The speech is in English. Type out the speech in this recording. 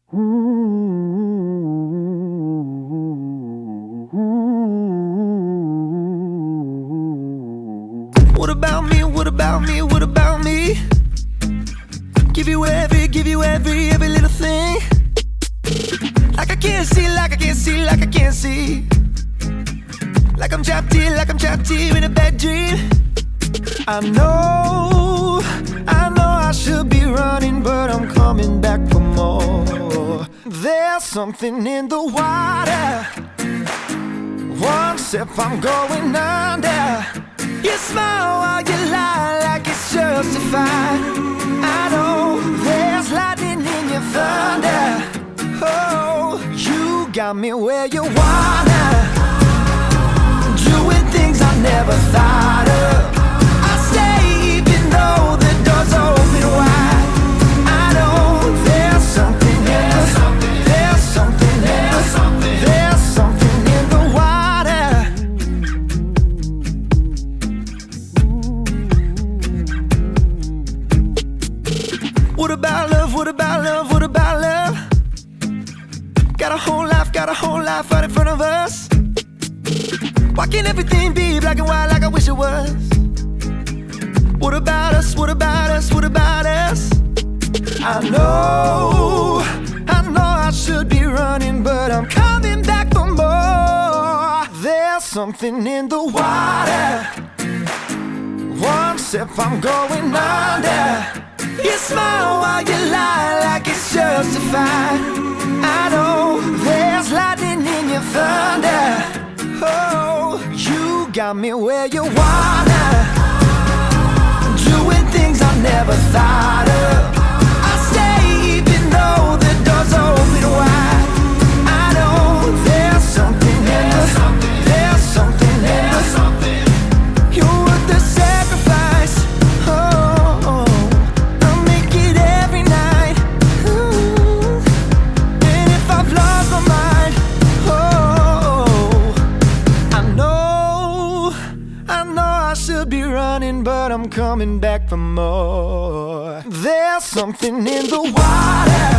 What about me? What about me? What about me? Give you every little thing. Like I can't see, like I can't see, like I can't see. Like I'm trapped here in a bad dream. I know I should be running, but I'm coming back for more. There's something in the water. One step I'm going under. You smile while you lie like it's justified. I know there's lightning in your thunder. Oh, you got me where you wanna. Doing things I never thought of. I stay even though the door's open wide. I know there's something in the, there's something in the, there's something in the water. What about love? What about love? What about love? Got a whole life right in front of us. Why can't everything be black and white like I wish it was? What about us? What about us? What about us? I know I should be running, but I'm coming back for more. There's something in the water. One step I'm going under. You smile while you lie like it's justified. I know there's lightning in your thunder. Oh, you got me where you wanna. Doing things I never thought of. I stay even though the door's open wide. I know there's something in the, there's something in the. You're worth the sacrifice. Oh, I'll make it every night. Ooh. And if I've lost my mind, I know I should be running, but I'm coming back for more. There's something in the water.